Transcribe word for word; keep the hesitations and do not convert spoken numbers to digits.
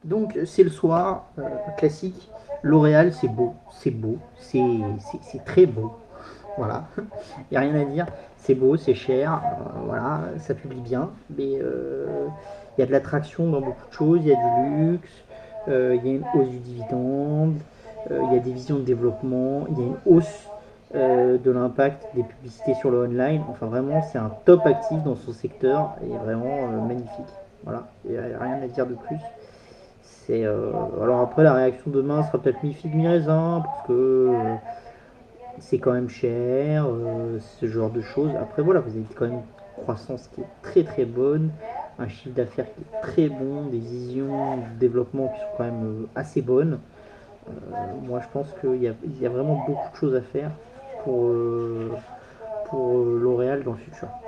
Donc c'est le soir, euh, classique. L'Oréal, c'est beau, c'est beau, c'est c'est- c'est très beau. Voilà, il n'y a rien à dire. C'est beau, c'est cher, euh, voilà, ça publie bien. Mais euh, il y a de l'attraction dans beaucoup de choses, il y a du luxe, euh, il y a une hausse du dividende, euh, il y a des visions de développement, il y a une hausse euh, de l'impact des publicités sur le online. Enfin, vraiment, c'est un top actif dans son secteur et vraiment euh, magnifique. Voilà, il n'y a rien à dire de plus. C'est euh, alors après la réaction demain sera peut-être mi figue mi raisin parce que euh, c'est quand même cher, euh, ce genre de choses. Après voilà, vous avez quand même une croissance qui est très très bonne, un chiffre d'affaires qui est très bon, des visions de développement qui sont quand même euh, assez bonnes. Euh, moi je pense qu'il y a, il y a vraiment beaucoup de choses à faire pour, euh, pour euh, L'Oréal dans le futur.